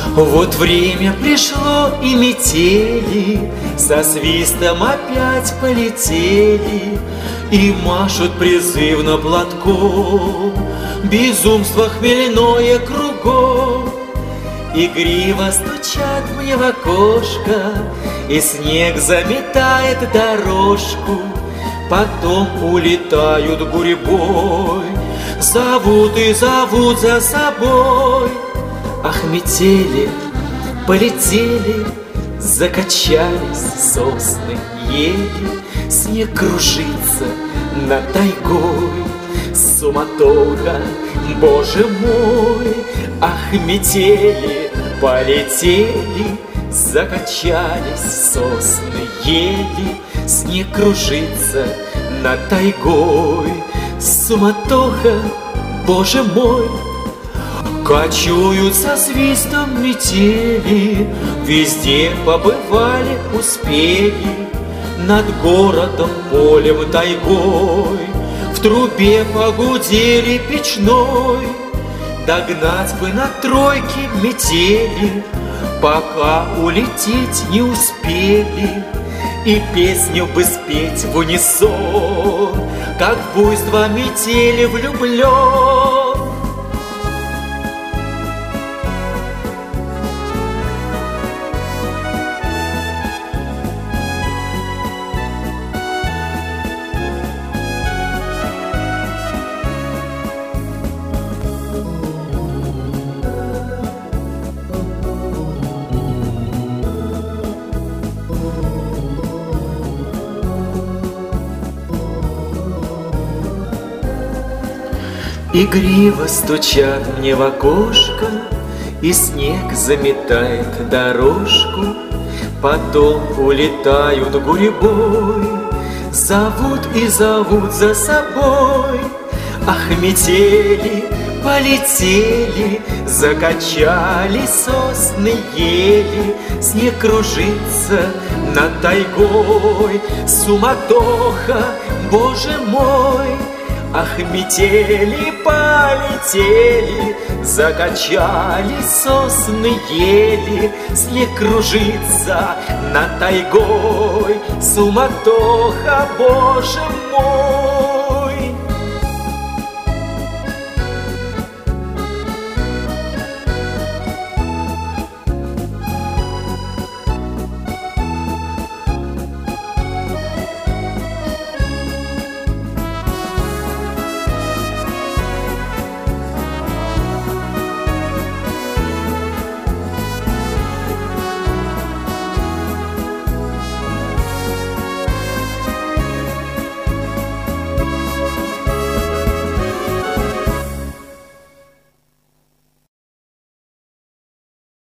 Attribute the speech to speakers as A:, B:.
A: Вот время пришло, и метели со свистом опять полетели и машут призывно платком. Безумство хмельное кругом. Игриво стучат мне в окошко, и снег заметает дорожку. Потом улетают гурьбой, зовут и зовут за собой. Ах, метели полетели, закачались сосны, ели, снег кружится над тайгой. Суматоха, Боже мой, ах, метели полетели, закачались сосны, ели, снег кружится над тайгой. Суматоха, Боже мой. Кочуют со свистом метели, везде побывали, успели, над городом, полем, тайгой. В трубе погудели печной, догнать бы на тройке метели, пока улететь не успели, и песню бы спеть в унисон, как в буйство метели влюблен. Игриво стучат мне в окошко, и снег заметает дорожку. Потом улетают гурьбой, зовут и зовут за собой. Ах, метели полетели, закачались сосны, ели, снег кружится над тайгой. Суматоха, Боже мой. Ах, метели полетели, закачались сосны, ели, снег кружится над тайгой. Суматоха, Боже мой.